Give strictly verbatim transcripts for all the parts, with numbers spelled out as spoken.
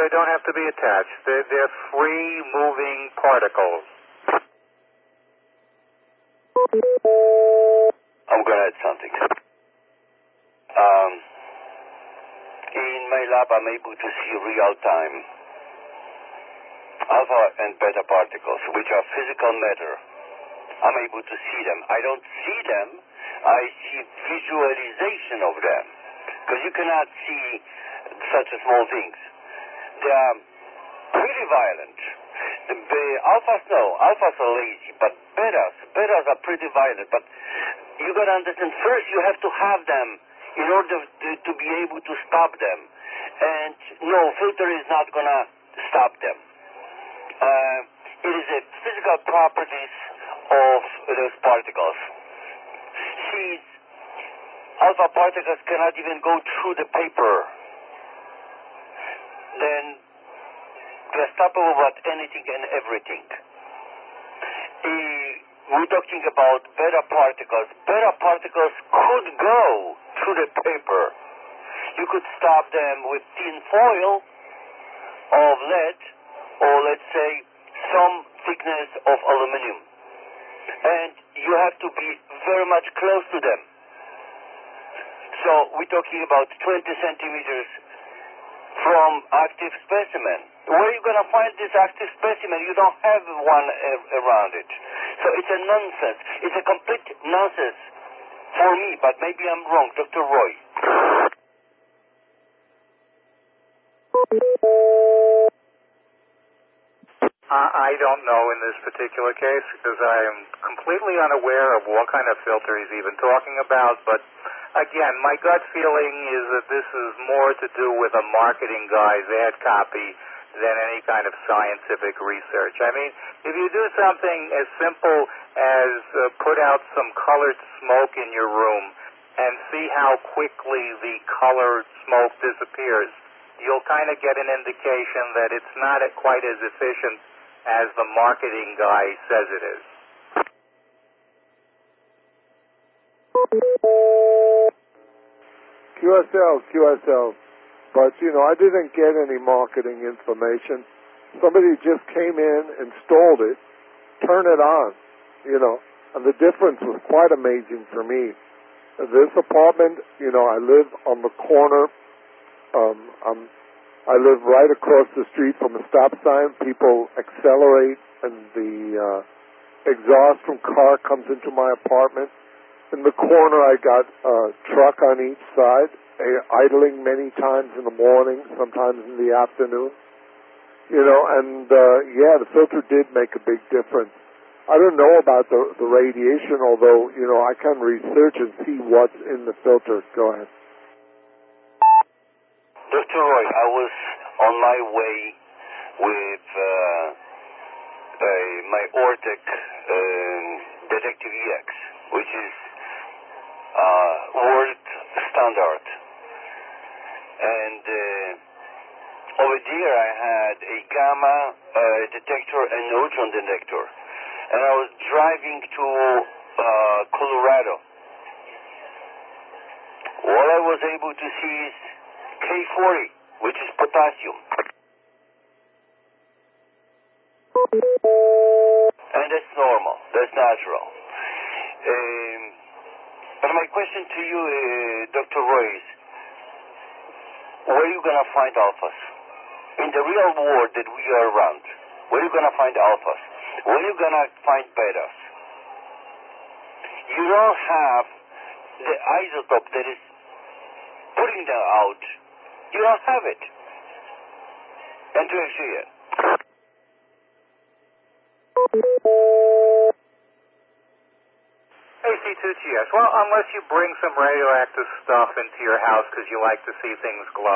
they don't have to be attached. They're, they're free-moving particles. I'm going to add something. Um, in my lab, I'm able to see real-time alpha and beta particles, which are physical matter. I'm able to see them. I don't see them. I see visualization of them, because you cannot see such small things. They are pretty violent. The, the alphas, no, alphas are lazy, but betas, betas are pretty violent. But you got to understand, first you have to have them in order to, to be able to stop them. And no, filter is not going to stop them. Uh, it is the physical properties of those particles. See, alpha particles cannot even go through the paper. Then they're stoppable about anything and everything. Uh, we're talking about beta particles. Beta particles could go through the paper. You could stop them with tin foil of lead, or let's say some thickness of aluminum. And you have to be very much close to them. So we're talking about twenty centimeters from active specimen. Where are you going to find this active specimen? You don't have one around it. So it's a nonsense. It's a complete nonsense for me, but maybe I'm wrong. Doctor Roy. I don't know in this particular case because I am completely unaware of what kind of filter he's even talking about. But again, my gut feeling is that this is more to do with a marketing guy's ad copy than any kind of scientific research. I mean, if you do something as simple as uh, put out some colored smoke in your room and see how quickly the colored smoke disappears, you'll kind of get an indication that it's not quite as efficient as the marketing guy says it is. Q S L, Q S L. But, you know, I didn't get any marketing information. Somebody just came in, installed it, turned it on, you know, and the difference was quite amazing for me. This apartment, you know, I live on the corner. Um, I'm I live right across the street from a stop sign. People accelerate, and the uh, exhaust from car comes into my apartment. In the corner, I got a truck on each side, idling many times in the morning, sometimes in the afternoon. You know, and uh, yeah, the filter did make a big difference. I don't know about the, the radiation, although, you know, I can research and see what's in the filter. Go ahead. Doctor Roy, I was on my way with uh, uh, my Ortec um, Detective E X, which is uh, world standard. And uh, over there I had a gamma uh, detector and neutron detector. And I was driving to uh, Colorado. All I was able to see is K forty, which is potassium. And that's normal. That's natural. Um, but my question to you, uh, Doctor Roy, is where are you going to find alphas? In the real world that we are around, where are you going to find alphas? Where are you going to find betas? You don't have the isotope that is putting them out. You don't have it. And to see it. A C two T S. Well, unless you bring some radioactive stuff into your house because you like to see things glow.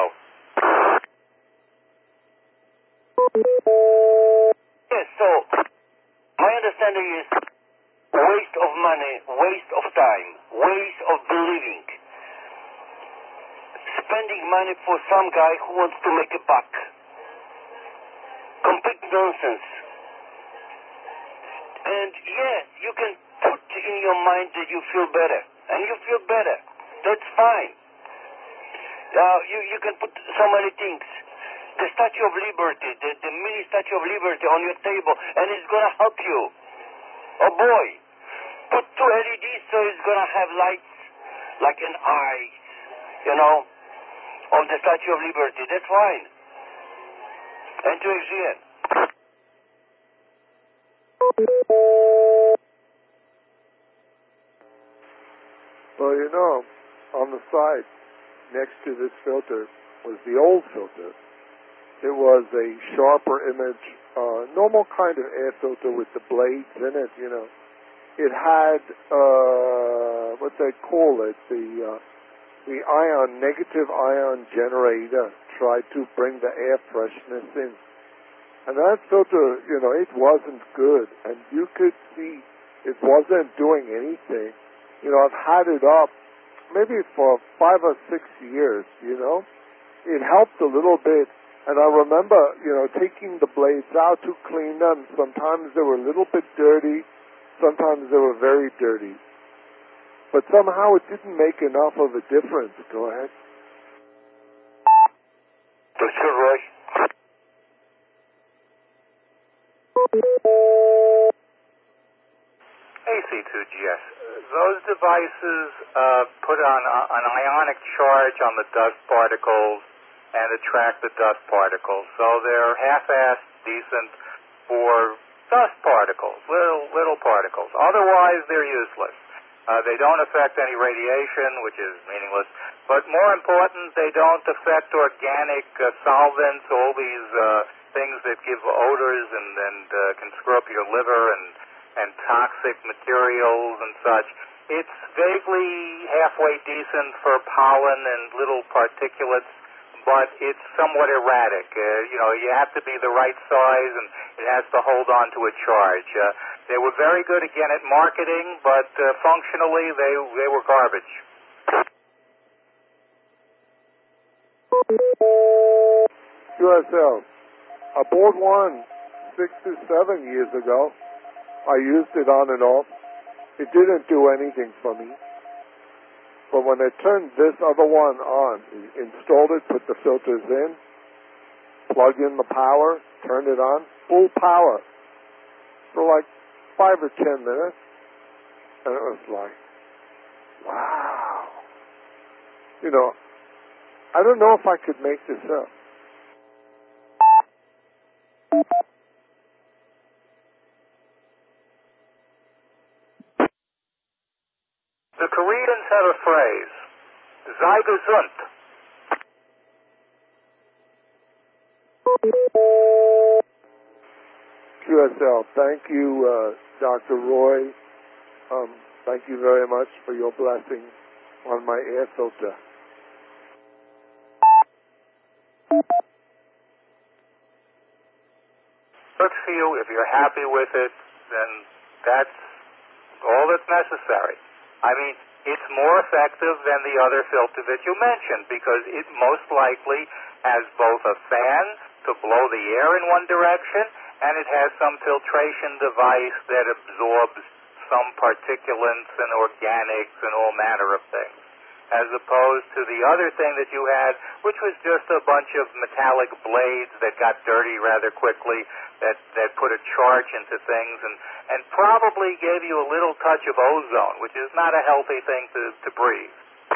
Yes, so my understanding is waste of money, waste of time, waste of believing. Spending money for some guy who wants to make a buck. Complete nonsense. And yes, you can put in your mind that you feel better. And you feel better. That's fine. Now, you, you can put so many things. the Statue of Liberty, the, the mini Statue of Liberty on your table, and it's going to help you. Oh boy, put two L E Ds so it's going to have lights like an eye, you know, on the Statue of Liberty. That's fine. And to X G N. Well, you know, on the side next to this filter was the old filter. It was a sharper image, uh, normal kind of air filter with the blades in it, you know. It had, uh, what they call it, the, uh, the ion, negative ion generator tried to bring the air freshness in. And that filter, you know, it wasn't good. And you could see it wasn't doing anything. You know, I've had it up maybe for five or six years, you know. It helped a little bit. And I remember, you know, taking the blades out to clean them. Sometimes they were a little bit dirty. Sometimes they were very dirty. But somehow it didn't make enough of a difference. Go ahead. Doctor Roy. A C two G S. Those devices uh, put on a, an ionic charge on the dust particles and attract the dust particles. So they're half-assed decent for dust particles, little little particles. Otherwise, they're useless. Uh, they don't affect any radiation, which is meaningless. But more important, they don't affect organic uh, solvents, all these uh, things that give odors and, and uh, can screw up your liver and, and toxic materials and such. It's vaguely halfway decent for pollen and little particulates, but it's somewhat erratic. Uh, you know, you have to be the right size, and it has to hold on to a charge. Uh, they were very good, again, at marketing, but uh, functionally they, they were garbage. Q S L. I bought one six to seven years ago. I used it on and off. It didn't do anything for me. But when I turned this other one on, installed it, put the filters in, plugged in the power, turned it on, full power for like five or ten minutes, and it was like, wow. You know, I don't know if I could make this up. The Koreans have a phrase, sei gesund. Q S L, thank you, uh, Doctor Roy. Um, thank you very much for your blessing on my air filter. Good for you. If you're happy with it, then that's all that's necessary. I mean, it's more effective than the other filter that you mentioned because it most likely has both a fan to blow the air in one direction and it has some filtration device that absorbs some particulates and organics and all manner of things, as opposed to the other thing that you had, which was just a bunch of metallic blades that got dirty rather quickly, that, that put a charge into things, and, and probably gave you a little touch of ozone, which is not a healthy thing to, to breathe.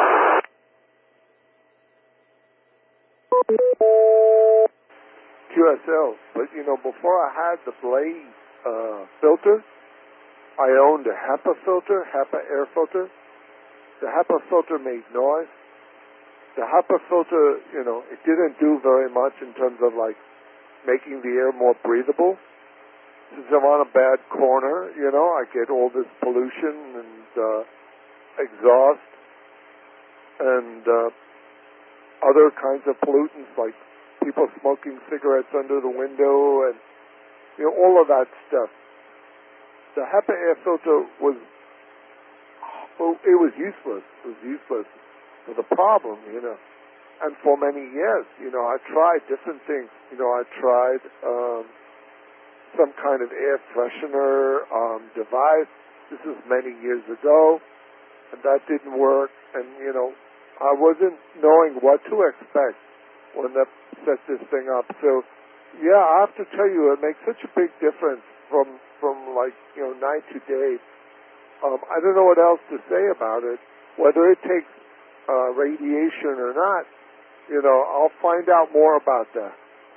Q S L, but you know, before I had the blade uh, filter, I owned a HEPA filter, HEPA air filter. The HEPA filter made noise. The HEPA filter, you know, it didn't do very much in terms of like making the air more breathable. Since I'm on a bad corner, you know, I get all this pollution and uh, exhaust and uh, other kinds of pollutants like people smoking cigarettes under the window and, you know, all of that stuff. The HEPA air filter was, well, it was useless. It was useless for the problem, you know. And for many years, you know, I tried different things. You know, I tried um, some kind of air freshener um, device. This was many years ago, and that didn't work. And, you know, I wasn't knowing what to expect when the set this thing up. So, yeah, I have to tell you, it makes such a big difference from, from like, you know, night to day. Um, I don't know what else to say about it. Whether it takes uh, radiation or not, you know, I'll find out more about that.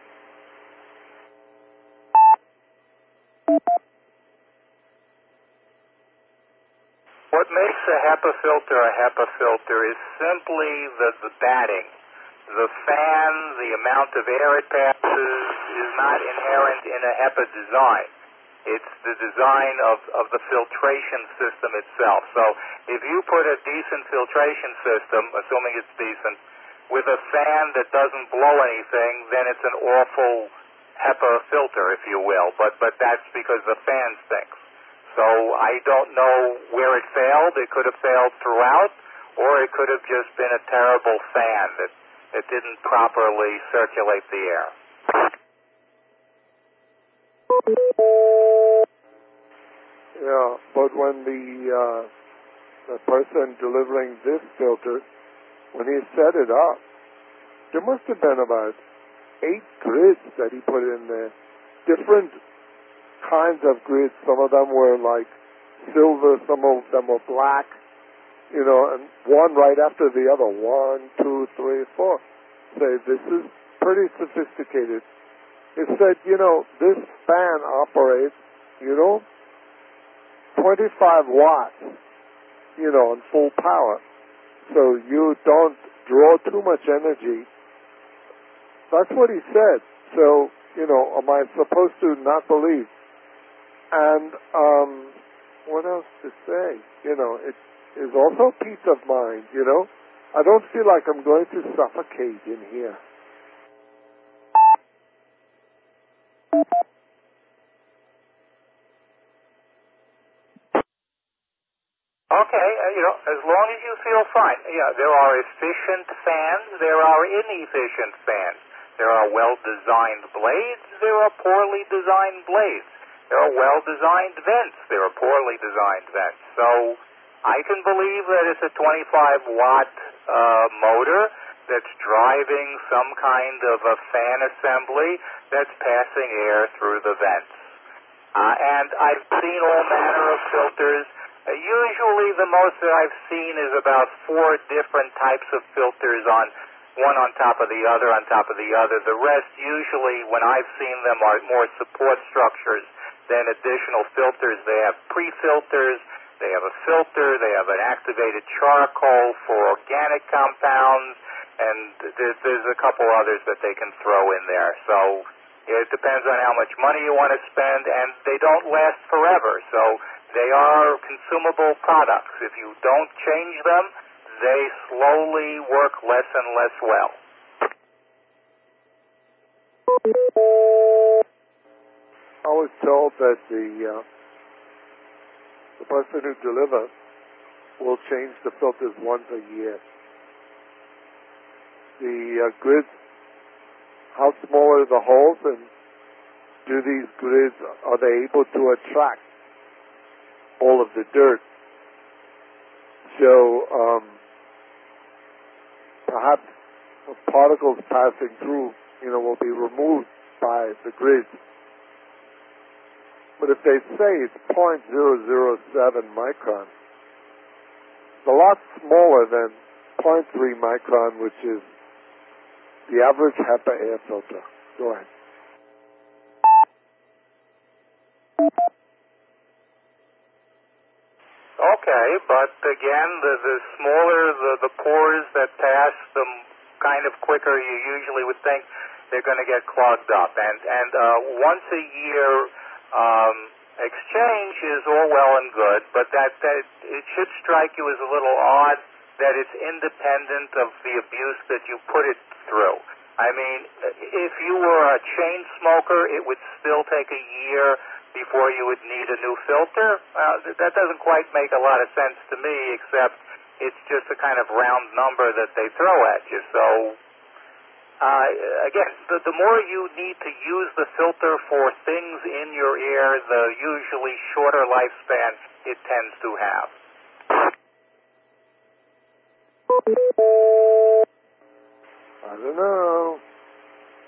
What makes a HEPA filter a HEPA filter is simply the, the batting. The fan, the amount of air it passes is not inherent in a HEPA design. It's the design of, of the filtration system itself. So if you put a decent filtration system, assuming it's decent, with a fan that doesn't blow anything, then it's an awful HEPA filter, if you will. But, but that's because the fan stinks. So I don't know where it failed. It could have failed throughout, or it could have just been a terrible fan that, that didn't properly circulate the air. Yeah, but when the, uh, the person delivering this filter, when he set it up, there must have been about eight grids that he put in there. Different kinds of grids. Some of them were like silver, some of them were black, you know, and one right after the other. One, two, three, four. Say, this is pretty sophisticated. It said, you know, this fan operates, you know, twenty-five watts, you know, on full power. So you don't draw too much energy. That's what he said. So, you know, am I supposed to not believe? And um, what else to say? You know, it is also peace of mind, you know. I don't feel like I'm going to suffocate in here. Okay, uh, you know, as long as you feel fine. Yeah, there are efficient fans, there are inefficient fans. There are well-designed blades, there are poorly designed blades. There are well-designed vents, there are poorly designed vents. So I can believe that it's a twenty-five watt uh, motor that's driving some kind of a fan assembly that's passing air through the vents. Uh, and I've seen all manner of filters. Uh, usually the most that I've seen is about four different types of filters on one on top of the other on top of the other. The rest usually, when I've seen them, are more support structures than additional filters. They have pre-filters, they have a filter, they have an activated charcoal for organic compounds, and there's, there's a couple others that they can throw in there. So it depends on how much money you want to spend, and they don't last forever. So they are consumable products. If you don't change them, they slowly work less and less well. I was told that the uh, the person who delivers will change the filters once a year. The uh, grids, how small are the holes, and do these grids, are they able to attract all of the dirt? So um, perhaps particles passing through, you know, will be removed by the grids. But if they say it's zero point zero zero seven micron, it's a lot smaller than zero point three micron, which is the average HEPA air filter. Go ahead. Okay, but again, the, the smaller the, the pores that pass, the kind of quicker you usually would think they're going to get clogged up. And, and uh, once a year um, exchange is all well and good, but that, that it should strike you as a little odd that it's independent of the abuse that you put it through. I mean, if you were a chain smoker, it would still take a year before you would need a new filter. Uh, that doesn't quite make a lot of sense to me, except it's just a kind of round number that they throw at you. So, uh, again, the, the more you need to use the filter for things in your ear, the usually shorter lifespan it tends to have. I don't know.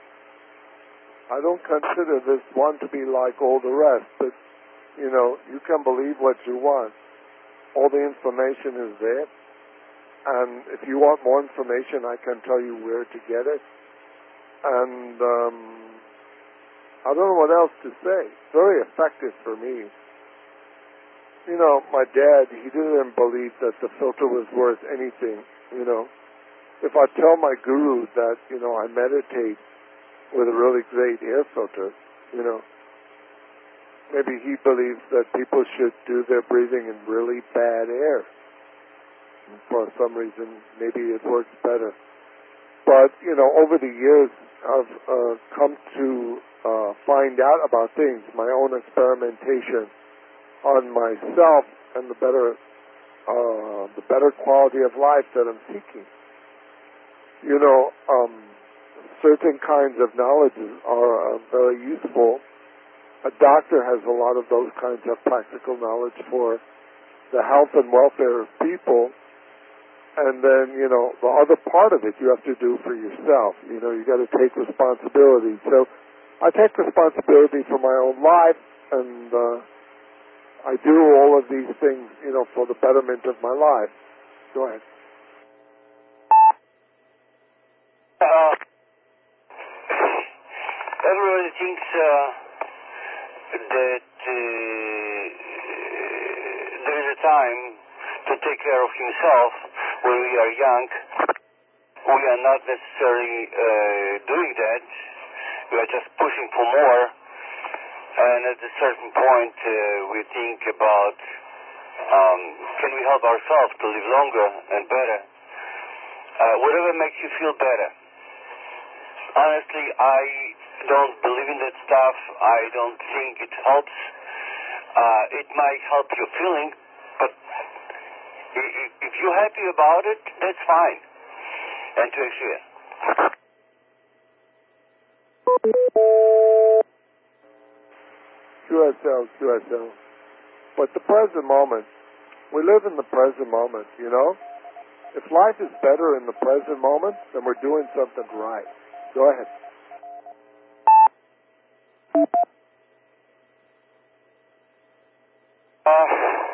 I don't consider this one to be like all the rest, but, you know, you can believe what you want. All the information is there, and if you want more information, I can tell you where to get it. And um, I don't know what else to say. It's very effective for me. You know, my dad, he didn't believe that the filter was worth anything, you know. If I tell my guru that, you know, I meditate with a really great air filter, you know, maybe he believes that people should do their breathing in really bad air. And for some reason, maybe it works better. But, you know, over the years, I've uh, come to uh, find out about things, my own experimentation on myself and the better, uh, the better quality of life that I'm seeking. You know, um, certain kinds of knowledges are uh, very useful. A doctor has a lot of those kinds of practical knowledge for the health and welfare of people. And then, you know, the other part of it you have to do for yourself. You know, you got to take responsibility. So I take responsibility for my own life, and uh, I do all of these things, you know, for the betterment of my life. Go ahead. Uh, everybody thinks uh, that uh, there is a time to take care of himself when we are young. We are not necessarily uh, doing that. We are just pushing for more. And at a certain point, uh, we think about um, can we help ourselves to live longer and better? Uh, whatever makes you feel better. Honestly, I don't believe in that stuff. I don't think it helps. Uh, it might help your feeling, but if you're happy about it, that's fine. And to share. Q S L, Q S L. But the present moment, we live in the present moment, you know? If life is better in the present moment, then we're doing something right. Go ahead. Uh,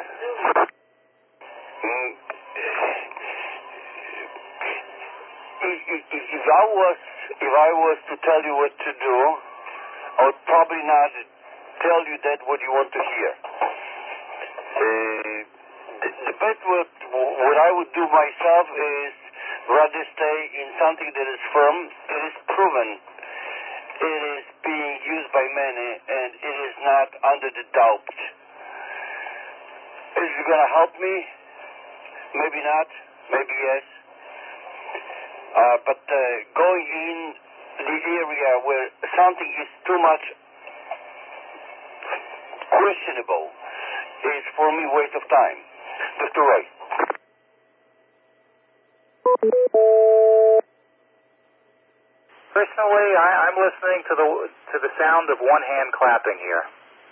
if I was if I was to tell you what to do, I would probably not tell you that what you want to hear. Uh, the, the best what, what I would do myself is rather stay in something that is firm, it is proven, it is being used by many, and it is not under the doubt. Is it going to help me? Maybe not, maybe yes. Uh, but uh, going in the area where something is too much questionable is for me waste of time. Doctor Roy. Personally, I, I'm listening to the to the sound of one hand clapping here.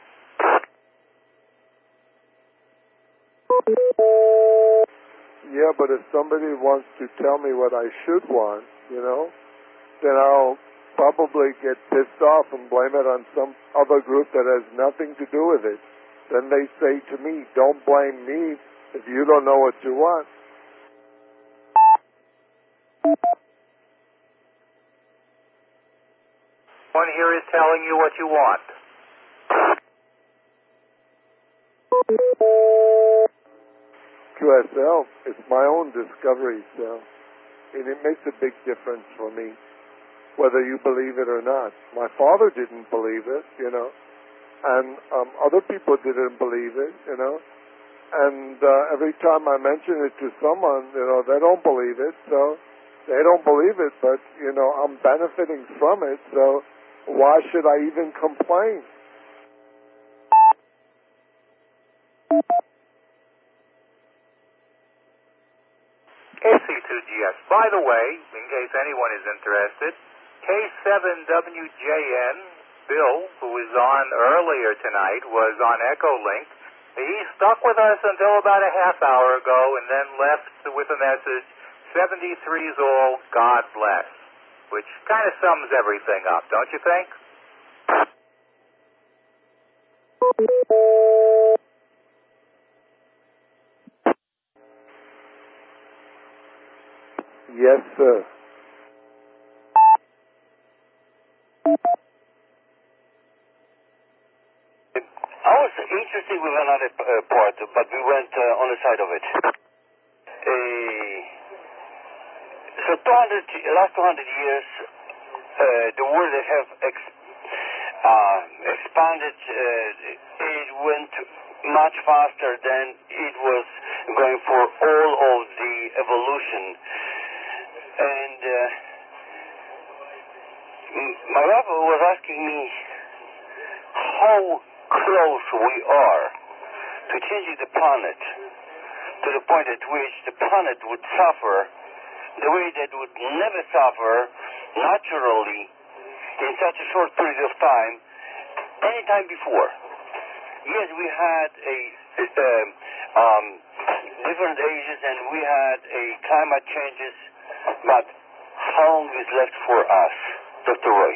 Yeah, but if somebody wants to tell me what I should want, you know, then I'll probably get pissed off and blame it on some other group that has nothing to do with it. Then they say to me, don't blame me if you don't know what you want. One here is telling you what you want. Q S L, it's my own discovery, so and it makes a big difference for me, whether you believe it or not. My father didn't believe it, you know, and um, other people didn't believe it, you know, and uh, every time I mention it to someone, you know, they don't believe it, so they don't believe it, but, you know, I'm benefiting from it, so why should I even complain? K C two G S. By the way, in case anyone is interested, K seven W J N, Bill, who was on earlier tonight, was on Echolink. He stuck with us until about a half hour ago and then left with a message, seventy-three's all, God bless, which kind of sums everything up, don't you think? Yes, sir. I was interested with another uh, part, but we went uh, on the side of it. Uh, so two hundred, last two hundred years, uh, the world have ex- uh, expanded. Uh, it went much faster than it was going for all of the evolution. And uh, m- my rabbi was asking me how close we are to changing the planet to the point at which the planet would suffer the way that it would never suffer naturally in such a short period of time any time before. Yes, we had a, a um, um, different ages and we had a climate changes, but how long is left for us, Doctor Roy?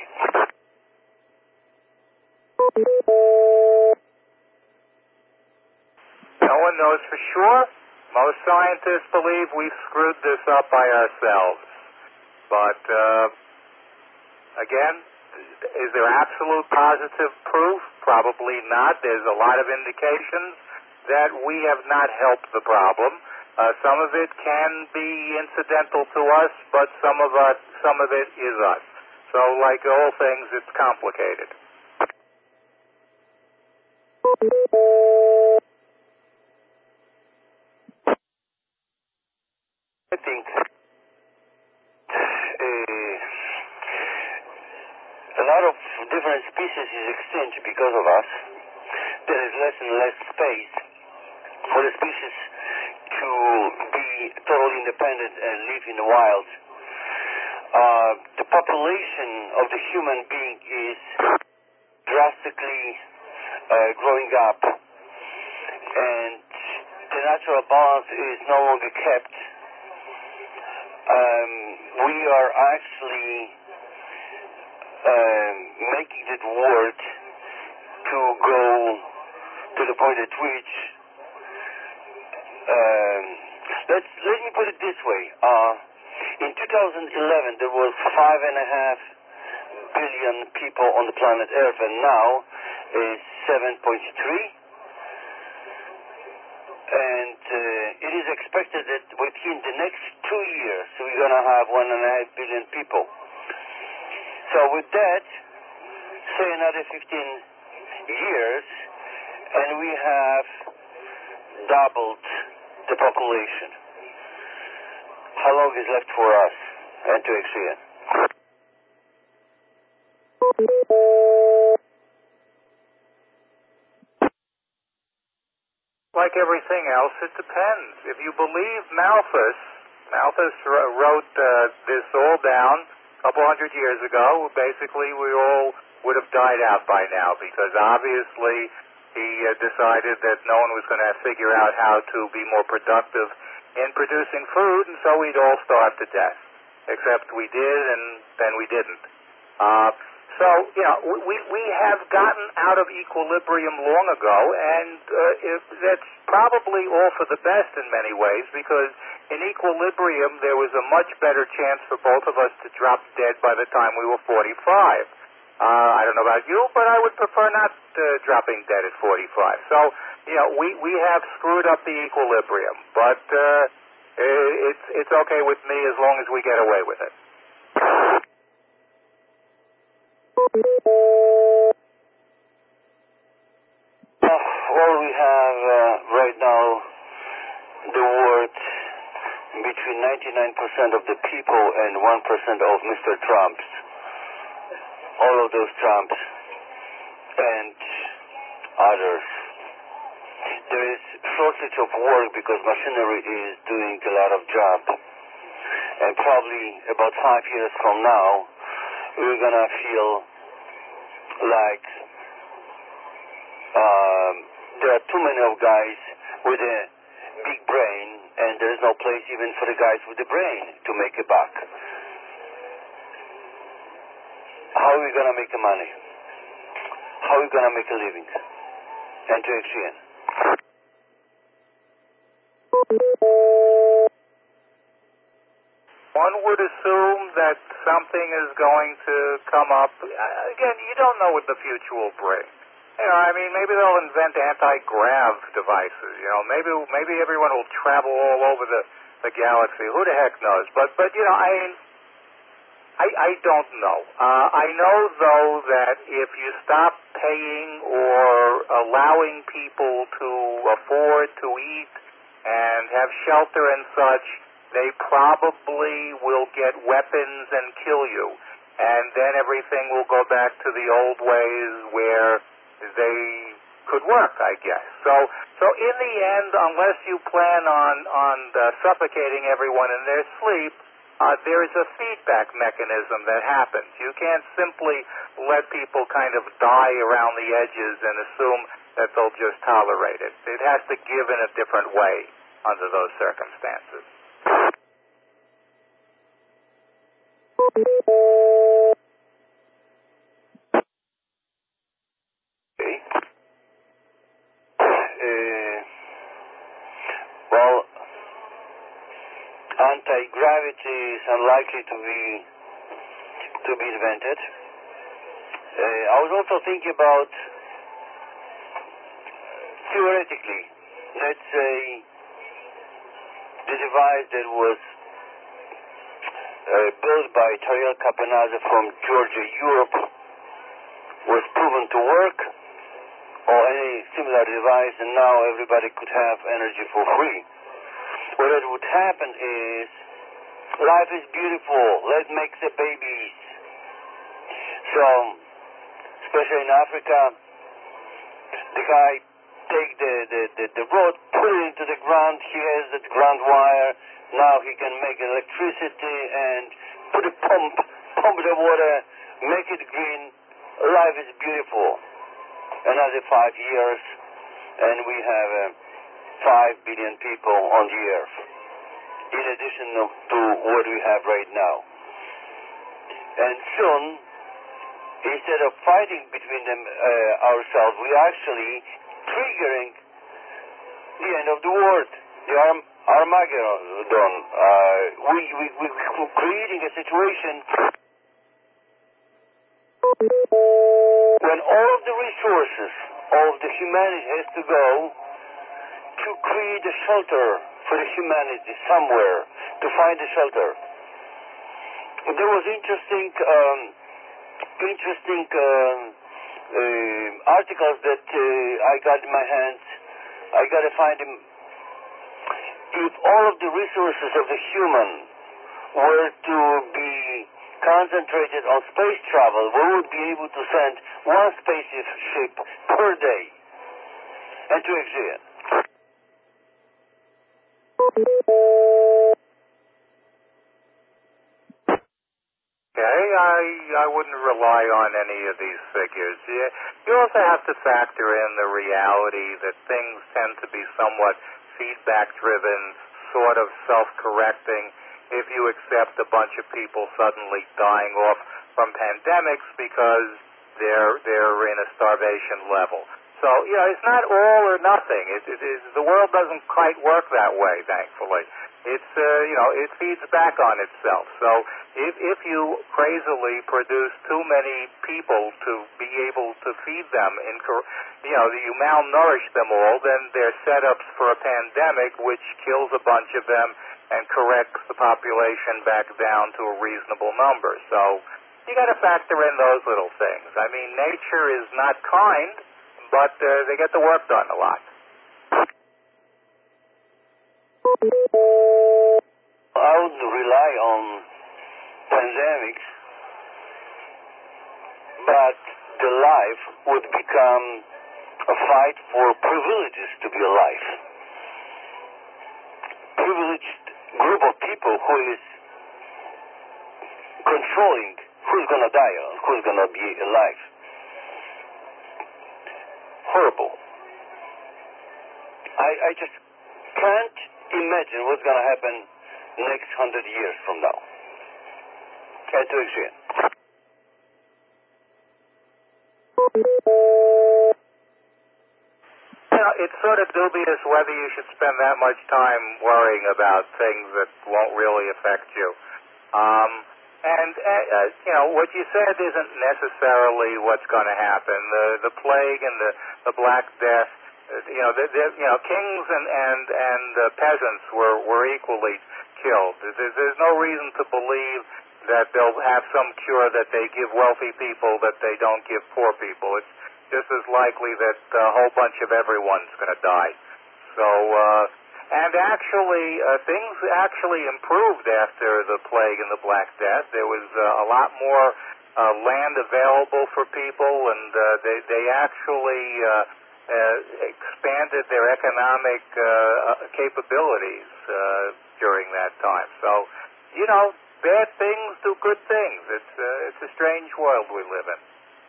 No one knows for sure. Most scientists believe we screwed this up by ourselves. But, uh, again, is there absolute positive proof? Probably not. There's a lot of indications that we have not helped the problem. Uh, some of it can be incidental to us, but some of us, some of it is us. So, like all things, it's complicated. I think uh, a lot of different species is extinct because of us. There is less and less space for the species to be totally independent and live in the wild. Uh, the population of the human being is drastically uh, growing up, and the natural balance is no longer kept. Um, we are actually um, making it work to go to the point at which um, let's let me put it this way. Uh, in two thousand eleven, there was five and a half billion people on the planet Earth, and now is seven point three. And uh, it is expected that within the next two years, we're going to have one and a half billion people. So with that, say another fifteen years, and we have doubled the population. How long is left for us and to experience? Like everything else, it depends. If you believe Malthus, Malthus wrote uh, this all down a couple hundred years ago. Basically, we all would have died out by now because obviously he uh, decided that no one was going to figure out how to be more productive in producing food, and so we'd all starve to death. Except we did, and then we didn't. Uh, So, you know, we, we have gotten out of equilibrium long ago, and uh, if, that's probably all for the best in many ways, because in equilibrium there was a much better chance for both of us to drop dead by the time we were forty-five. Uh, I don't know about you, but I would prefer not uh, dropping dead at forty-five. So, you know, we, we have screwed up the equilibrium, but uh, it's, it's okay with me as long as we get away with it. Well, we have uh, right now the world between ninety-nine percent of the people and one percent of Mister Trumps. All of those Trumps and others. There is shortage of work because machinery is doing a lot of job. And probably about five years from now, we're going to feel like um, there are too many of guys with a big brain, and there is no place even for the guys with the brain to make a buck. How are we going to make the money? How are we going to make a living? and to Aegean. One would assume that something is going to come up. Again, you don't know what the future will bring. You know, I mean, maybe they'll invent anti-grav devices. You know, maybe maybe everyone will travel all over the, the galaxy. Who the heck knows? But but you know, I mean, I I don't know. Uh, I know though that if you stop paying or allowing people to afford to eat and have shelter and such, they probably will get weapons and kill you. And then everything will go back to the old ways where they could work, I guess. So so in the end, unless you plan on, on uh, suffocating everyone in their sleep, uh, there is a feedback mechanism that happens. You can't simply let people kind of die around the edges and assume that they'll just tolerate it. It has to give in a different way under those circumstances. Okay. Uh, well, anti-gravity is unlikely to be to be invented. Uh, I was also thinking about, theoretically, let's say the device that was uh, built by Tariel Kapanaza from Georgia, Europe, was proven to work, or any similar device, and now everybody could have energy for free. What it would happen is, life is beautiful, let's make the babies. So, especially in Africa, the guy take the, the, the, the road, put it into the ground, he has that ground wire, now he can make electricity and put a pump, pump the water, make it green. Life is beautiful. Another five years, and we have uh, five billion people on the earth, in addition to what we have right now. And soon, instead of fighting between them uh, ourselves, we are actually triggering the end of the world, the Arm- Armageddon. Uh, we, we, we, we're creating a situation when all of the resources of the humanity has to go to create a shelter for the humanity somewhere, to find a shelter. There was interesting, um, interesting um, uh, articles that uh, I got in my hands. I got to find them. If all of the resources of the human were to be concentrated on space travel, we would be able to send one spaceship per day and to Aegean. Okay, I I wouldn't rely on any of these figures. You, you also have to factor in the reality that things tend to be somewhat feedback-driven, sort of self-correcting. If you accept a bunch of people suddenly dying off from pandemics because they're they're in a starvation level. So, you know, it's not all or nothing. It, it is, the world doesn't quite work that way, thankfully. It's, uh, you know, it feeds back on itself. So if, if you crazily produce too many people to be able to feed them, in, you know, you malnourish them all, then they're setups for a pandemic which kills a bunch of them and corrects the population back down to a reasonable number. So you got to factor in those little things. I mean, nature is not kind, but uh, they get the work done a lot. I would rely on pandemics, but the life would become a fight for privileges to be alive. Privileged group of people who is controlling who's going to die and who's going to be alive. Horrible. I, I just can't imagine what's going to happen next hundred years from now. And to Aegean. know, it's sort of dubious whether you should spend that much time worrying about things that won't really affect you. Um, and, uh, you know, what you said isn't necessarily what's going to happen. The the plague and the, the Black Death, uh, you know, the, the, you know, kings and, and, and uh, peasants were, were equally killed. There's, there's no reason to believe that they'll have some cure that they give wealthy people that they don't give poor people. It's just as likely that a whole bunch of everyone's going to die. So, uh, and actually, uh, things actually improved after the plague and the Black Death. There was uh, a lot more uh, land available for people, and uh, they, they actually uh, uh, expanded their economic uh, capabilities uh, during that time. So, you know, bad things do good things. It's, uh, it's a strange world we live in.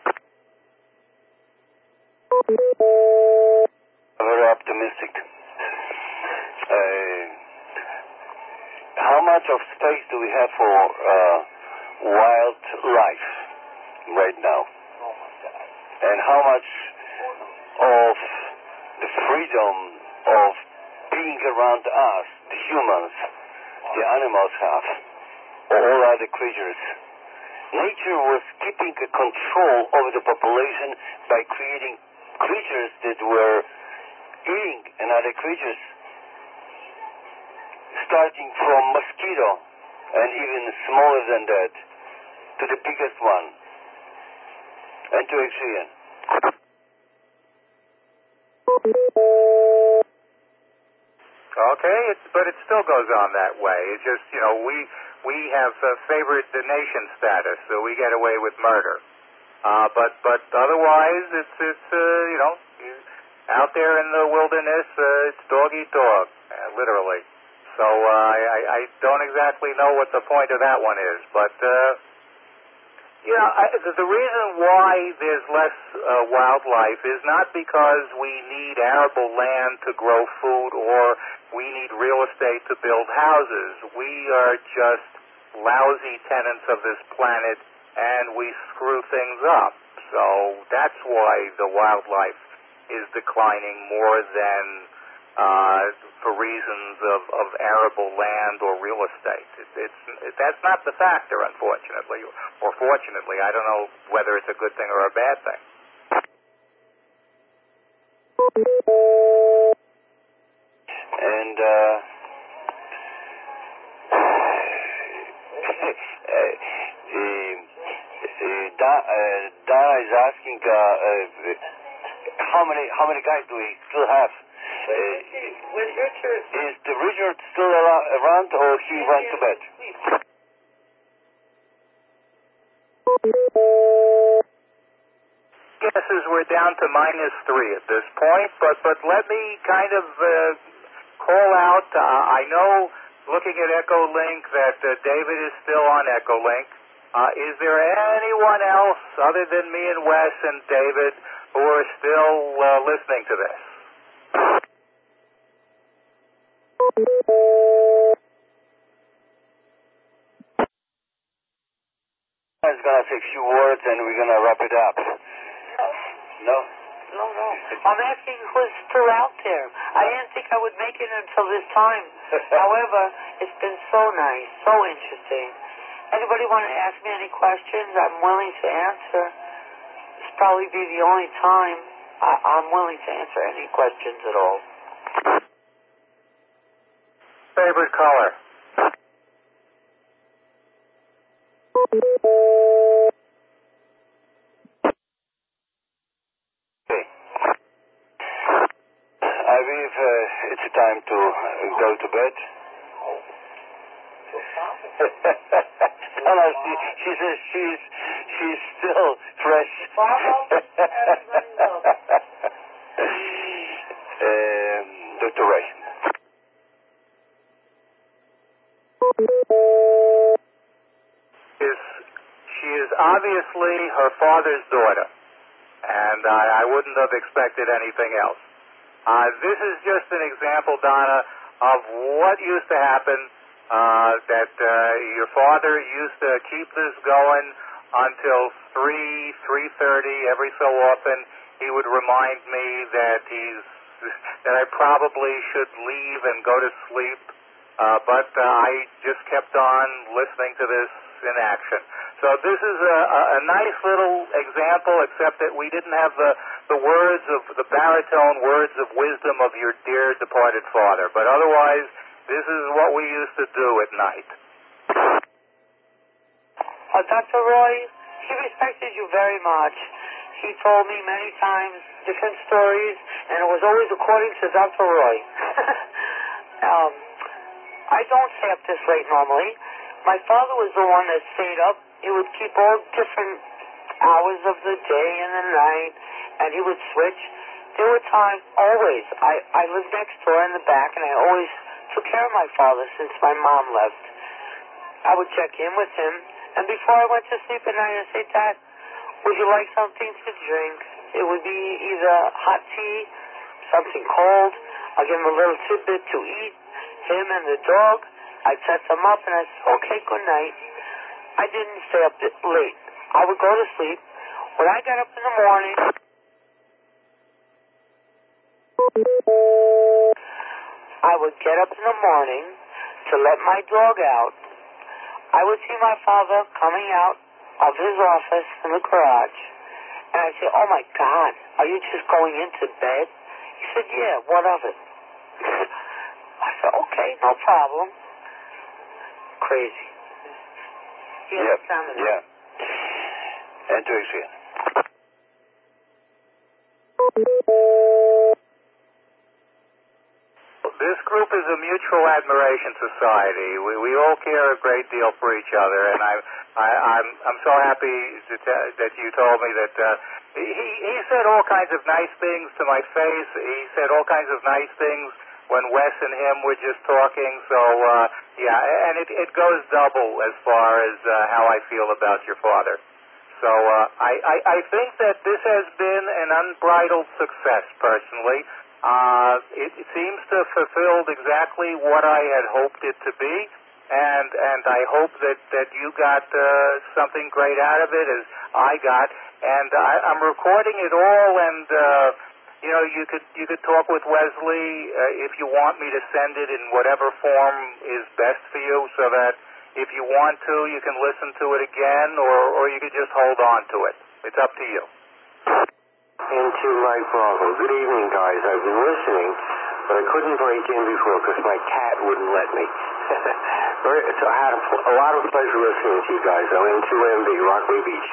Very optimistic. Uh, how much of space do we have for uh, wildlife right now? And how much of the freedom of being around us, the humans, the animals have, or all other creatures? Nature was keeping a control over the population by creating creatures that were eating another creatures, starting from mosquito and even smaller than that to the biggest one, and to Adrian. Okay, it's, but it still goes on that way. It's just, you know, we we have uh, favored the nation status, so we get away with murder. Uh, but but otherwise, it's it's uh, you know, you, out there in the wilderness, uh, it's dog eat dog, uh, literally. So uh, I I don't exactly know what the point of that one is, but uh, you know, I, the, the reason why there's less uh, wildlife is not because we need arable land to grow food or we need real estate to build houses. We are just lousy tenants of this planet, and we screw things up. So that's why the wildlife is declining more than uh, for reasons of, of arable land or real estate. It, it's it, that's not the factor, unfortunately, or fortunately. I don't know whether it's a good thing or a bad thing. And uh, Dana is asking uh, uh, how many how many guys do we still have? Uh, With Richard. Is the Richard still around, or he Yes, went yes, to bed? please. Guesses we're down to minus three at this point, but but let me kind of uh, call out. Uh, I know, looking at EchoLink, that uh, David is still on EchoLink. Uh, is there anyone else other than me and Wes and David who are still uh, listening to this? I was going to say a few words and we're going to wrap it up. No? No, no. I'm asking who's still out there. I didn't think I would make it until this time. However, it's been so nice, so interesting. Anybody want to ask me any questions? I'm willing to answer. This will probably be the only time I, I'm willing to answer any questions at all. Favorite color? Okay. I believe uh, it's time to uh, go to bed. No, no, she, she says she's she's still fresh. um, Doctor Ray. Is she is obviously her father's daughter, and I, I wouldn't have expected anything else. Uh, this is just an example, Donna, of what used to happen. Uh, that uh, your father used to keep this going until three, three thirty every so often. He would remind me that he's that I probably should leave and go to sleep, uh, but uh, I just kept on listening to this in action. So this is a, a nice little example, except that we didn't have the, the words of, the baritone words of wisdom of your dear departed father. But otherwise, this is what we used to do at night. Uh, Doctor Roy, he respected you very much. He told me many times different stories, and it was always according to Doctor Roy. um, I don't stay up this late normally. My father was the one that stayed up. He would keep all different hours of the day and the night, and he would switch. There were times, always, I, I lived next door in the back, and I always took care of my father since my mom left. I would check in with him, and before I went to sleep at night, I'd say, Dad, would you like something to drink? It would be either hot tea, something cold. I'll give him a little tidbit to eat, him and the dog. I'd set them up, and I'd say, okay, good night. I didn't stay up late. I would go to sleep. When I got up in the morning, I would get up in the morning to let my dog out. I would see my father coming out of his office in the garage, and I'd say, oh, my God, are you just going into bed? He said, yeah, what of it? I said, okay, no problem. Crazy. You yep. understand it? Yeah. And to exit. This group is a mutual admiration society. We, we all care a great deal for each other, and I, I, I'm I'm so happy to t- that you told me that uh, he he said all kinds of nice things to my face. He said all kinds of nice things when Wes and him were just talking. So uh, yeah, and it it goes double as far as uh, how I feel about your father. So uh, I, I I think that this has been an unbridled success, personally. Uh, it, it seems to have fulfilled exactly what I had hoped it to be, and and I hope that, that you got uh, something great out of it, as I got. And I, I'm recording it all, and uh, you know, you could you could talk with Wesley uh, if you want me to send it in whatever form is best for you, so that if you want to, you can listen to it again, or or you could just hold on to it. It's up to you. Into my Bravo. Good evening, guys. I've been listening, but I couldn't break in before because my cat wouldn't let me. Very, so I had a, a lot of pleasure listening to you guys. I'm in two M B, Rockaway Beach.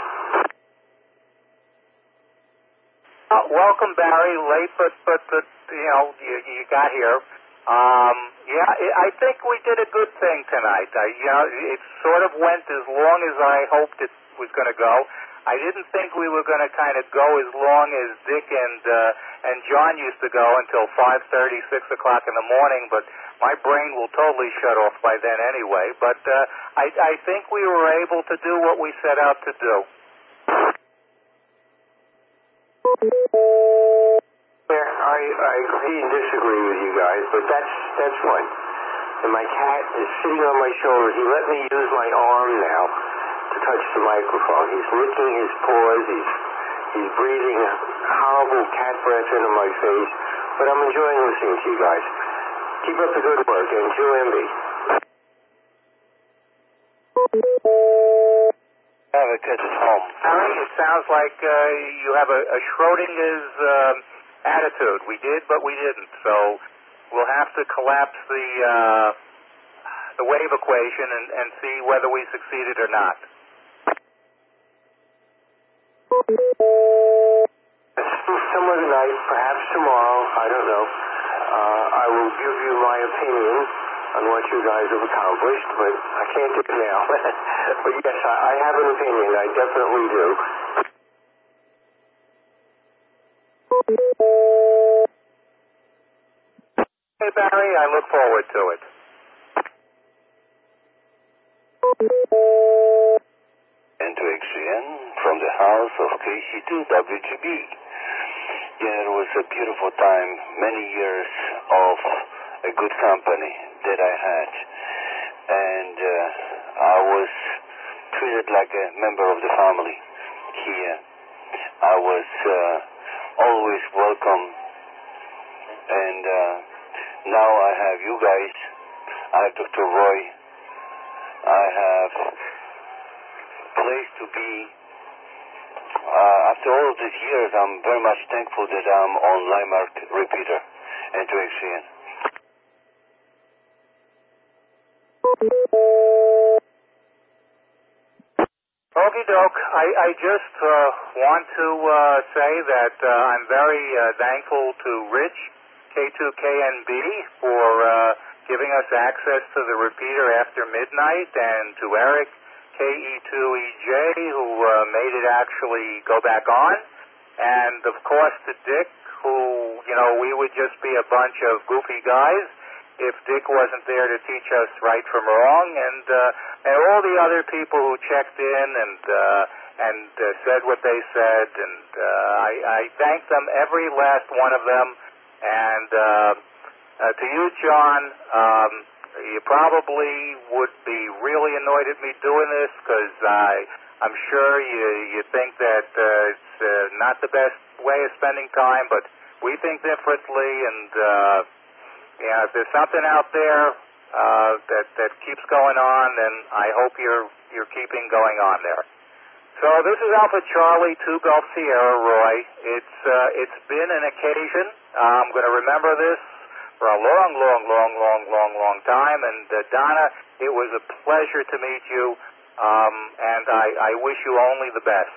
Uh, welcome, Barry. Late, but but, but you know, you, you got here. Um, yeah, I think we did a good thing tonight. I, you know, it sort of went as long as I hoped it was going to go. I didn't think we were going to kind of go as long as Dick and uh, and John used to go until five thirty, six o'clock in the morning, but my brain will totally shut off by then anyway. But uh, I, I think we were able to do what we set out to do. Yeah, I, I agree and disagree with you guys, but that's that's fine. And my cat is sitting on my shoulder. He let me use my arm now to touch the microphone. He's licking his paws. He's he's breathing horrible cat breath into my face. But I'm enjoying listening to you guys. Keep up the good work, and two M B. Advocate is home. Harry, it sounds like uh, you have a, a Schrodinger's um, attitude. We did, but we didn't. So we'll have to collapse the uh, the wave equation and, and see whether we succeeded or not. Some other night, perhaps tomorrow, I don't know. Uh, I will give you my opinion on what you guys have accomplished, but I can't do it now. But yes, I, I have an opinion. I definitely do. Hey, Barry, I look forward to it. And to X N from the house of K C two W G B. Yeah, it was a beautiful time, many years of a good company that I had. And uh, I was treated like a member of the family here. I was uh, always welcome Now I have you guys. I have Doctor Roy. I have place to be. Uh, after all of these years, I'm very much thankful that I'm on Landmark Repeater and to X N. Okie doke. I, I just uh, want to uh, say that uh, I'm very uh, thankful to Rich, K two K N B, for uh, giving us access to the repeater after midnight, and to Eric, K E two E J, who uh, made it actually go back on, and of course to Dick, who, you know, we would just be a bunch of goofy guys if Dick wasn't there to teach us right from wrong, and uh, and all the other people who checked in and uh, and uh, said what they said, and uh, I, I thank them, every last one of them, and uh, uh, to you, John, um, you probably would be really annoyed at me doing this, because I I'm sure you you think that uh, it's uh, not the best way of spending time, but we think differently, and uh, yeah, if there's something out there uh, that that keeps going on, then I hope you're you're keeping going on there. So this is Alpha Charlie, two Gulf Sierra, Roy. It's uh, it's been an occasion. I'm going to remember this for a long, long, long, long, long, long time. And uh, Donna, it was a pleasure to meet you, um, and I, I wish you only the best.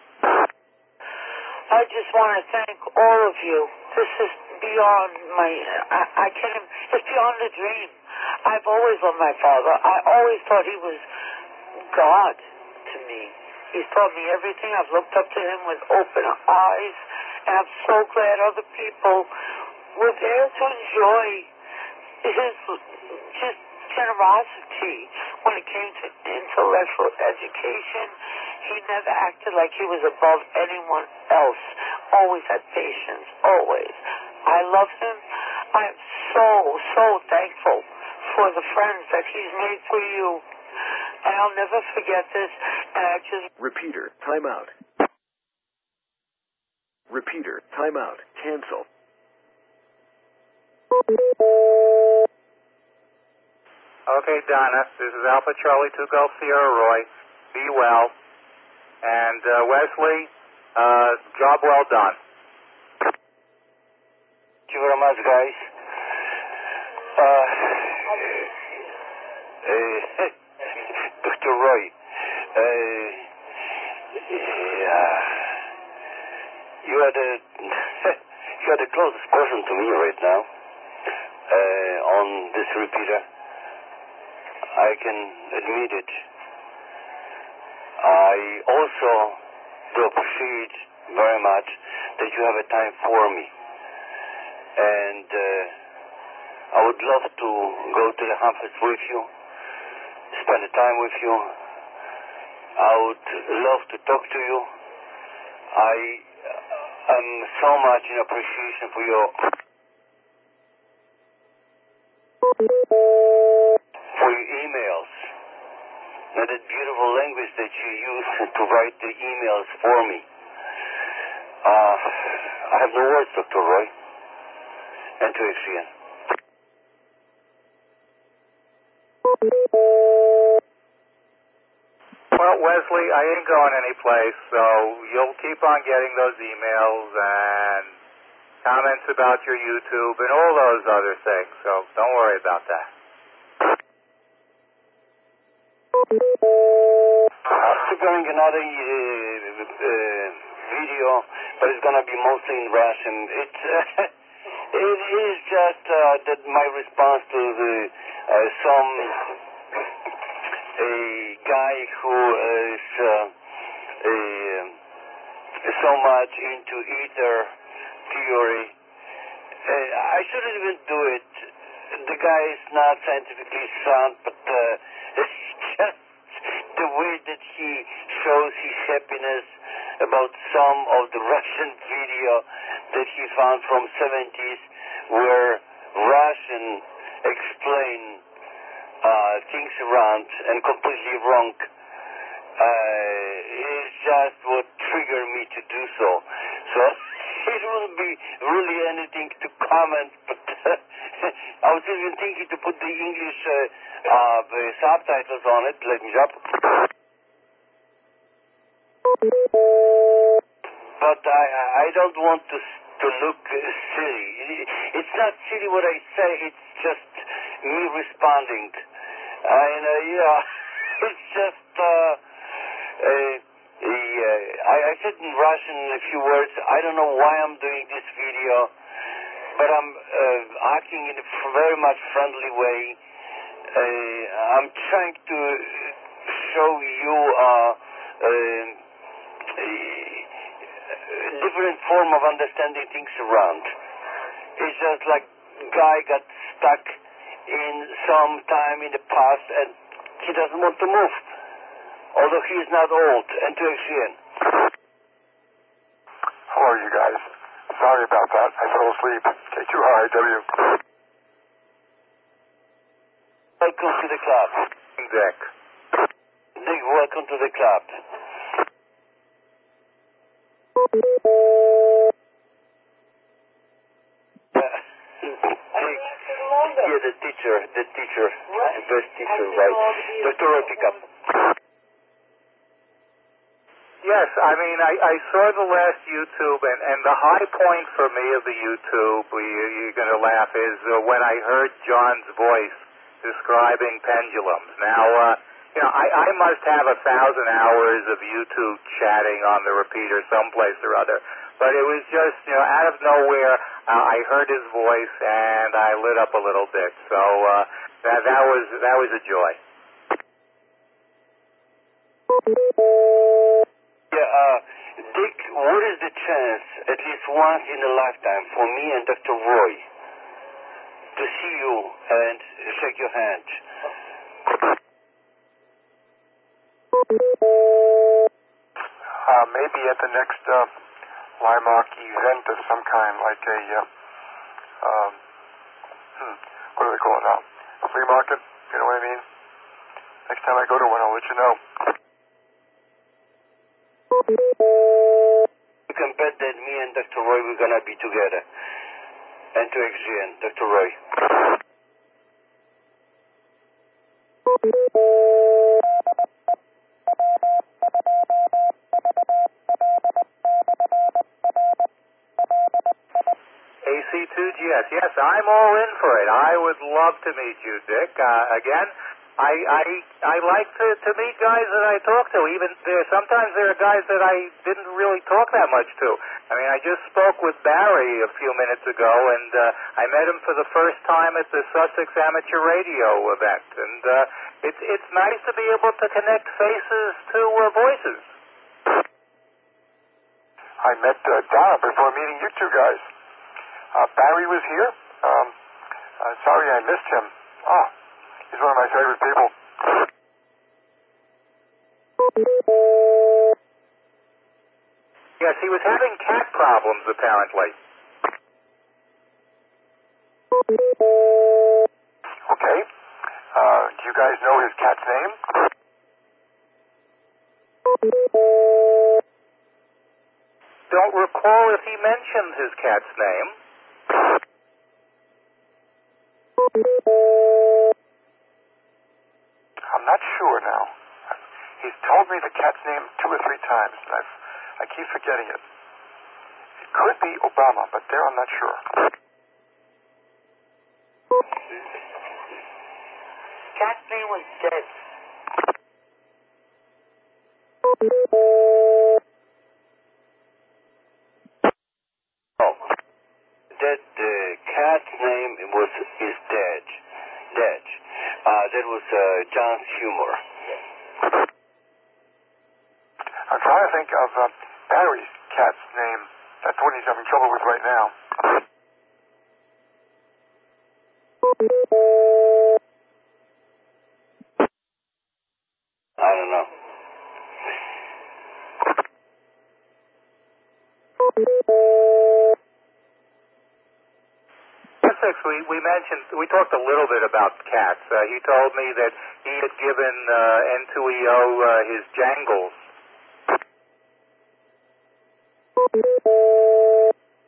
I just want to thank all of you. This is beyond my, I, I can't even, it's beyond a dream. I've always loved my father. I always thought he was God to me. He's taught me everything. I've looked up to him with open eyes, and I'm so glad other people were there to enjoy his just generosity when it came to intellectual education. He never acted like he was above anyone else. Always had patience, always. I love him. I am so, so thankful for the friends that he's made for you. And I'll never forget this. And I just... Repeater, timeout. Repeater, timeout. Cancel. Okay, Donna, this is Alpha Charlie, two Gulf Sierra, Roy. Be well. And uh, Wesley, uh, job well done. Thank you very much, guys. Uh, uh, Doctor Roy, uh, yeah, you are the you are the closest person to me right now uh, on this repeater. I can admit it. I also do appreciate very much that you have a time for me. And uh, I would love to go to the Hamptons with you, spend the time with you. I would love to talk to you. I am so much in appreciation for your for your emails. And that beautiful language that you use to write the emails for me. Uh, I have no words, Doctor Roy. And to X N. Well, Wesley, I ain't going anyplace, so you'll keep on getting those emails and comments about your YouTube and all those other things, so don't worry about that. I'm preparing another uh, uh, video, but it's going to be mostly in Russian. It's, uh, it is just uh, that my response to the, uh, some a guy who is uh, a, so much into ether theory. Uh, I shouldn't even do it. The guy is not scientifically sound, but uh, it's just the way that he shows his happiness about some of the Russian video that he found from seventies where Russian explain uh, things around and completely wrong. Uh, it's just what triggered me to do so. So it wouldn't be really anything to comment, but I was even thinking to put the English uh, uh, subtitles on it. Let me up. But I, I don't want to to look uh, silly. It's not silly what I say. It's just me responding. And uh, yeah, it's just. Uh, uh, The, uh, I, I said in Russian a few words. I don't know why I'm doing this video, but I'm uh, acting in a very much friendly way. Uh, I'm trying to show you uh, uh, a different form of understanding things around. It's just like guy got stuck in some time in the past and he doesn't want to move. Although he is not old, and to explain. Hello, you guys. Sorry about that. I fell asleep. K two R I W. Welcome to the club. Dick. Dick, welcome to the club. Dick, yeah, the teacher, the teacher, the best teacher, right? Doctor Roy, pick up. Yes, I mean, I, I saw the last YouTube, and, and the high point for me of the YouTube, you, you're going to laugh, is uh, when I heard John's voice describing pendulums. Now, uh, you know, I, I must have a thousand hours of YouTube chatting on the repeater someplace or other, but it was just, you know, out of nowhere, uh, I heard his voice, and I lit up a little bit. So uh, that, that was that was a joy. Yeah, uh, Dick, what is the chance, at least once in a lifetime, for me and Doctor Roy to see you and shake your hand? Uh, maybe at the next uh, Limark event of some kind, like a, uh, um, hmm, what do they call it now? A flea market? You know what I mean? Next time I go to one, I'll let you know. You can bet that me and Doctor Roy, we're going to be together. And to explain, Doctor Roy. A C two G S, yes, I'm all in for it. I would love to meet you, Dick. Uh, again, I I I like to, to meet guys that I talk to. Even there, sometimes there are guys that I didn't really talk that much to. I mean, I just spoke with Barry a few minutes ago, and uh, I met him for the first time at the Sussex Amateur Radio event. And uh, it's it's nice to be able to connect faces to uh, voices. I met uh, Donna before meeting you two guys. Uh, Barry was here. Um, uh, sorry I missed him. Oh, he's one of my favorite people. Yes, he was having cat problems, apparently. Okay. Uh, do you guys know his cat's name? Don't recall if he mentioned his cat's name. I'm not sure now. He's told me the cat's name two or three times, and I've, I keep forgetting it. It could be Obama, but there I'm not sure. Cat's name was Dead. Oh, that the cat's name was is Dead. Dead. Uh, that was uh, John's humor. I'm trying to think of uh, Barry's cat's name. That's the one he's having trouble with right now. I don't know. Essex, we, we mentioned, we talked a little bit about cats. Uh, he told me that he had given uh, N two E O uh, his Jangles.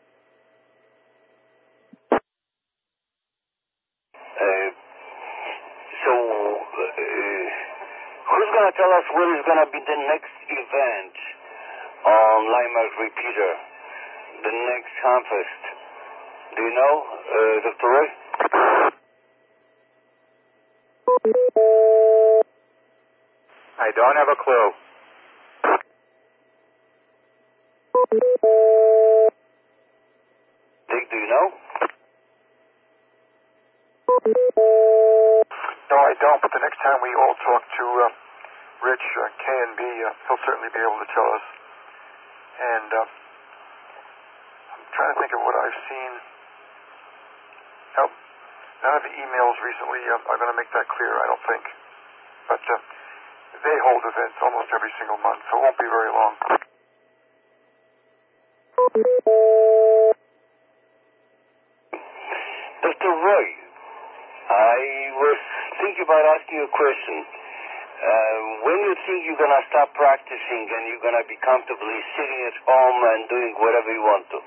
going to tell us what is going to be the next event on Limark Repeater, the next Hamfest? Do you know, uh, Doctor Roy? I don't have a clue. Dick, do you know? No, I don't, but the next time we all talk to uh, Rich, uh, K and B, uh, he'll certainly be able to tell us. And uh, I'm trying to think of what I've seen. Nope, none of the emails recently uh, are going to make that clear, I don't think. But uh, they hold events almost every single month, so it won't be very long. Doctor Roy, I was thinking about asking you a question. Uh, when you think you're going to stop practicing and you're going to be comfortably sitting at home and doing whatever you want to?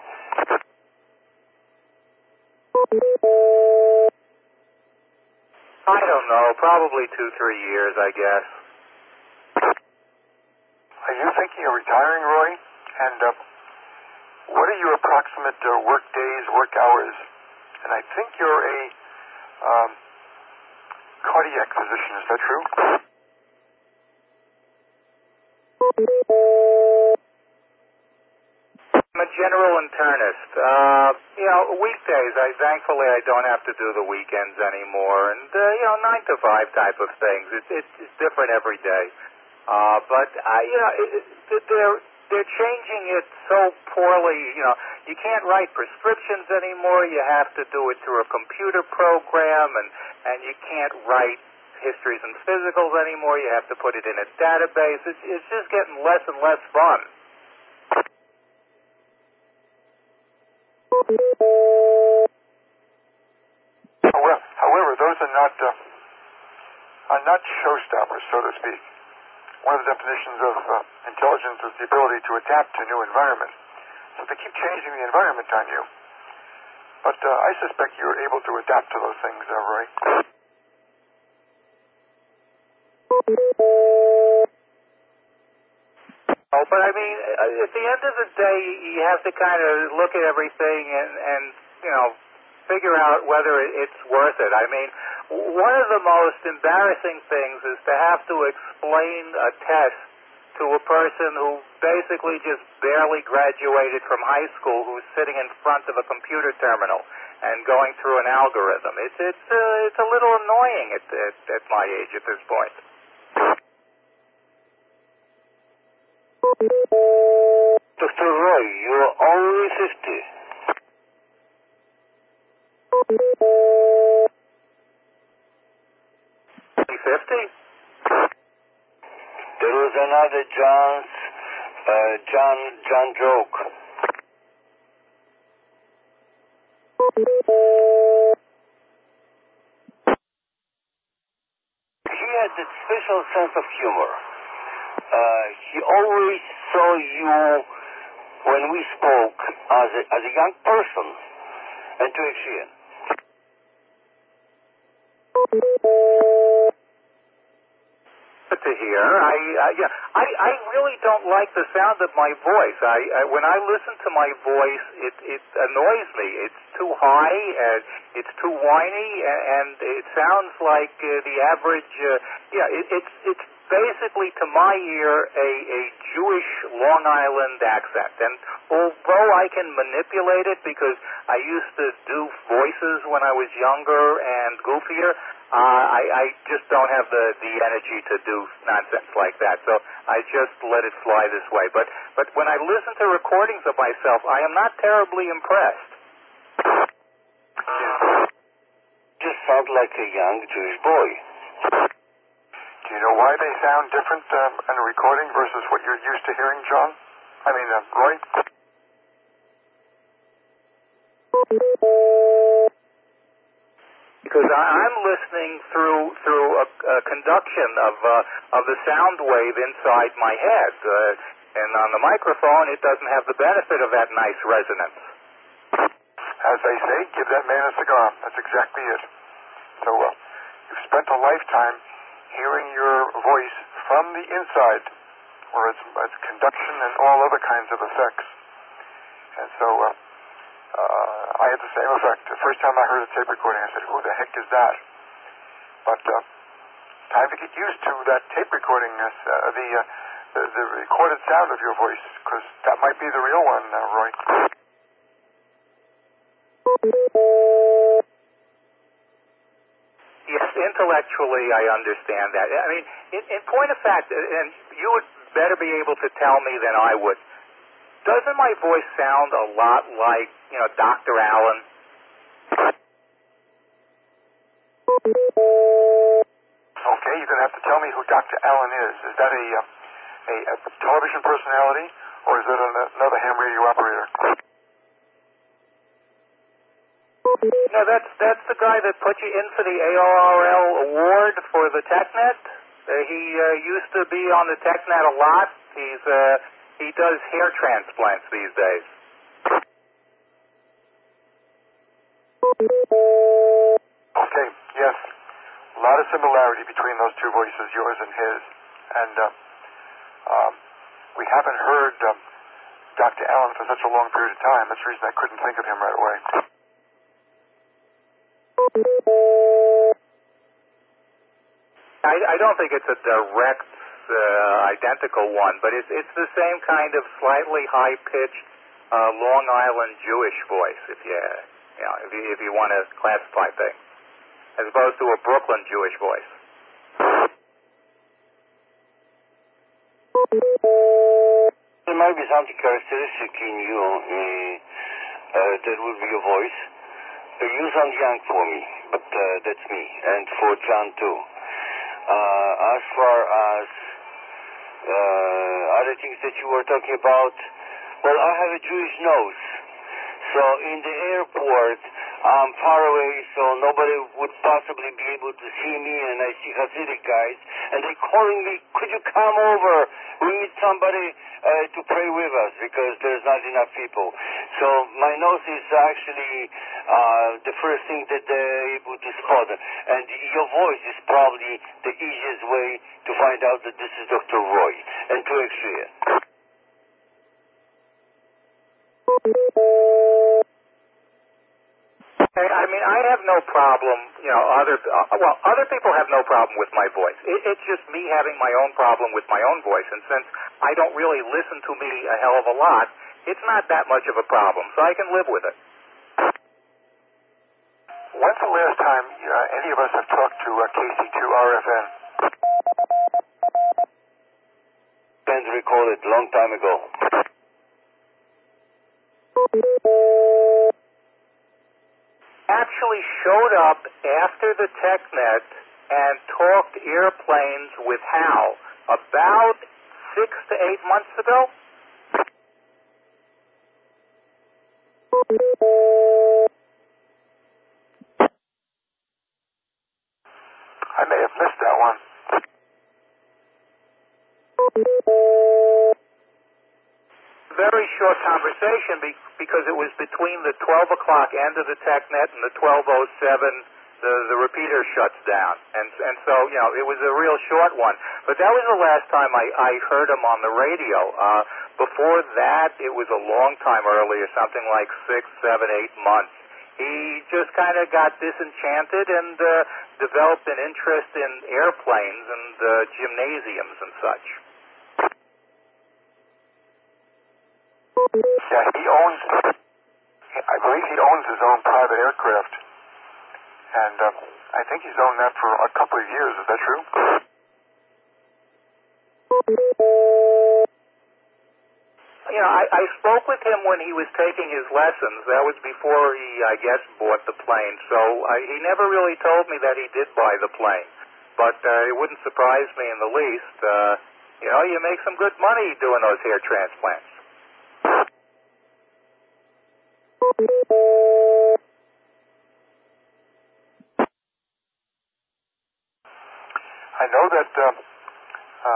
I don't know. Probably two, three years, I guess. Are you thinking of retiring, Roy? And uh, what are your approximate uh, work days, work hours? And I think you're a um, cardiac physician. Is that true? I'm a general internist. Uh, you know, weekdays, I thankfully I don't have to do the weekends anymore. And, uh, you know, nine to five type of things. It, it, it's different every day. Uh, but, I, you know, it, it, they're, they're changing it so poorly. You know, you can't write prescriptions anymore. You have to do it through a computer program, and, and you can't write histories and physicals anymore. You have to put it in a database. It's, it's just getting less and less fun. However, however those are not uh, are not showstoppers, so to speak. One of the definitions of uh, intelligence is the ability to adapt to new environment. So they keep changing the environment on you. But uh, I suspect you're able to adapt to those things, uh, Roy. Oh, but I mean, at the end of the day, you have to kind of look at everything and, and you know, figure out whether it's worth it. I mean, one of the most embarrassing things is to have to explain a test to a person who basically just barely graduated from high school, who's sitting in front of a computer terminal and going through an algorithm. It's it's uh, it's a little annoying at, at at my age at this point. Doctor Roy, you're only fifty. fifty? There was another John's, uh, John, John joke. He had that special sense of humor. Uh, he always saw you when we spoke as a, as a young person and to Aegean. Good to hear. I uh, yeah, I I really don't like the sound of my voice. I, I when I listen to my voice, it it annoys me. It's too high and it's too whiny, and, and it sounds like uh, the average. Uh, yeah, it, it's it's basically to my ear a a Jewish Long Island accent. And although I can manipulate it because I used to do voices when I was younger and goofier. Uh, I, I just don't have the, the energy to do nonsense like that, so I just let it fly this way. But but when I listen to recordings of myself, I am not terribly impressed. Just sound like a young Jewish boy. Do you know why they sound different um, in a recording versus what you're used to hearing, John? I mean, uh, Roy? Because I, I'm listening through through a, a conduction of uh, of the sound wave inside my head, uh, and on the microphone, it doesn't have the benefit of that nice resonance. As they say, give that man a cigar. That's exactly it. So uh, you've spent a lifetime hearing your voice from the inside, where it's, it's conduction and all other kinds of effects. And so uh, uh, I had the same effect. The first time I heard a tape recording, I said, who the heck is that? But uh, time to get used to that tape recording, uh, the, uh, the the recorded sound of your voice, because that might be the real one, uh, Roy. Yes, intellectually I understand that. I mean, in, in point of fact, and you would better be able to tell me than I would, doesn't my voice sound a lot like, you know, Doctor Allen? Okay, you're going to have to tell me who Doctor Allen is. Is that a, uh, a, a television personality, or is it an, another ham radio operator? No, that's that's the guy that put you in for the A R R L award for the TechNet. Uh, he uh, used to be on the TechNet a lot. He's uh, he does hair transplants these days. Okay, yes. A lot of similarity between those two voices, yours and his. And uh, um, we haven't heard um, Doctor Allen for such a long period of time. That's the reason I couldn't think of him right away. I, I don't think it's a direct, uh, identical one, but it's it's the same kind of slightly high-pitched uh, Long Island Jewish voice, if you you know if you if you want to classify things, as opposed to a Brooklyn Jewish voice. There might be something characteristic in you uh, uh, that would be your voice. Uh, you sound young for me, but uh, that's me, and for John too. Uh, as far as uh, other things that you were talking about, well, I have a Jewish nose. So in the airport, I'm far away, so nobody would possibly be able to see me, and I see Hasidic guys, and they're calling me, could you come over? We need somebody uh, to pray with us, because there's not enough people. So my nose is actually uh, the first thing that they're able to spot. And your voice is probably the easiest way to find out that this is Doctor Roy, and two extra. I mean, I have no problem, you know, other, uh, well, other people have no problem with my voice. It, it's just me having my own problem with my own voice, and since I don't really listen to me a hell of a lot, it's not that much of a problem, so I can live with it. When's the last time uh, any of us have talked to uh, K C two R F N? Can't recall it, long time ago. Actually showed up after the TechNet and talked airplanes with Hal about six to eight months ago. I may have missed that one. Very short conversation be, because it was between the twelve o'clock end of the TechNet and the twelve oh seven, the, the repeater shuts down. And and so, you know, it was a real short one. But that was the last time I, I heard him on the radio. Uh, before that, it was a long time earlier, something like six, seven, eight months. He just kind of got disenchanted and uh, developed an interest in airplanes and uh, gymnasiums and such. Yeah, he owns, I believe he owns his own private aircraft. And uh, I think he's owned that for a couple of years. Is that true? You know, I, I spoke with him when he was taking his lessons. That was before he, I guess, bought the plane. So I, he never really told me that he did buy the plane. But uh, it wouldn't surprise me in the least. Uh, you know, you make some good money doing those hair transplants. I know that uh,